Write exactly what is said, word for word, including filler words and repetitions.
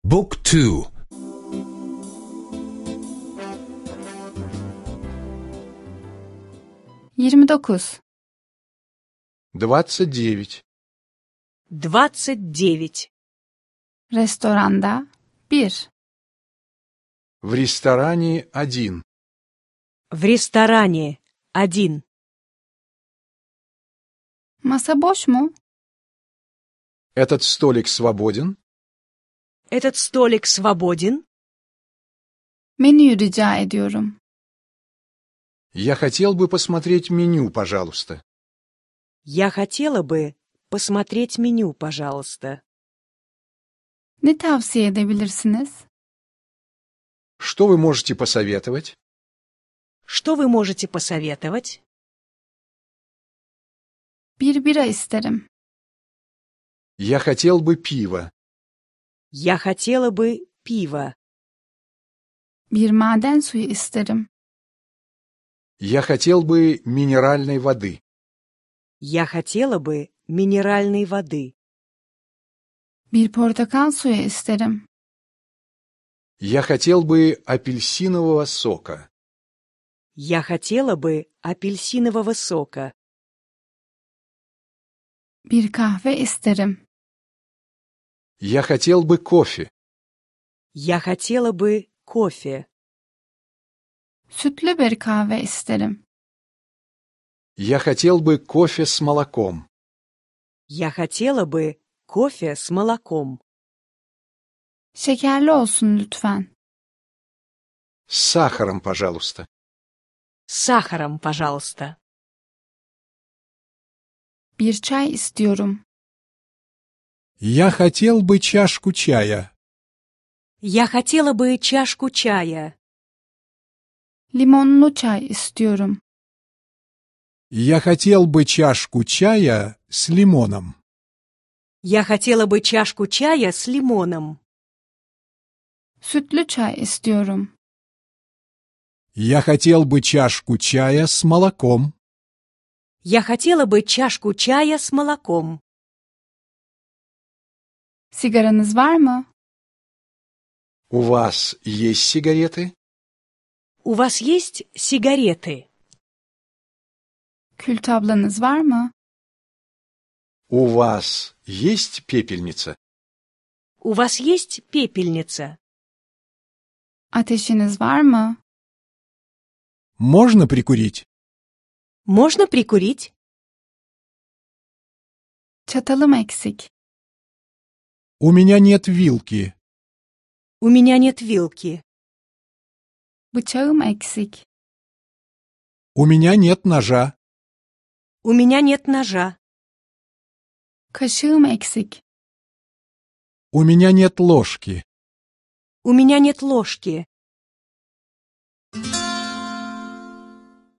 Book two. yirmi dokuz. Двадцать девять. Двадцать девять. Restoranda bir. В ресторане один. В ресторане один. Masa boş mu? Этот столик свободен? Этот столик свободен? Menüyü rica ediyorum. Я хотел бы посмотреть меню, пожалуйста. Я хотела бы посмотреть меню, пожалуйста. Ne tavsiye edebilirsiniz? Что вы можете посоветовать? Что вы можете посоветовать? Bir bira isterim. Я хотел бы пива. Я хотела бы пива. Bir maden suyu isterim. Я хотел бы минеральной воды. Я хотела бы минеральной воды. Bir portakal suyu isterim. Я хотел бы апельсинового сока. Я хотела бы апельсинового сока. Bir kahve isterim. Я хотел бы кофе. Я хотела бы кофе. Sütlü bir kahve isterim. Я хотел бы кофе с молоком. Я хотела бы кофе с молоком. Şekerli olsun lütfen. С сахаром, пожалуйста. С сахаром, пожалуйста. Bir çay istiyorum. Я хотел бы чашку чая. Я хотела бы чашку чая. Limonlu çay istiyorum. Я хотел бы чашку чая с лимоном. Я хотела бы чашку чая с лимоном. Sütlü çay istiyorum. Я хотел бы чашку чая с молоком. Я хотела бы чашку чая с молоком. Sigaranız var mı? У вас есть сигареты? У вас есть сигареты? Kül tablanız var mı? У вас есть пепельница? У вас есть пепельница? Ateşiniz var mı? Можно прикурить? Можно прикурить? Çatalım eksik. У меня нет вилки. У меня нет вилки. Bıçağım eksik. У меня нет ножа. У меня нет ножа. Kaşığım eksik. У меня нет ложки. У меня нет ложки.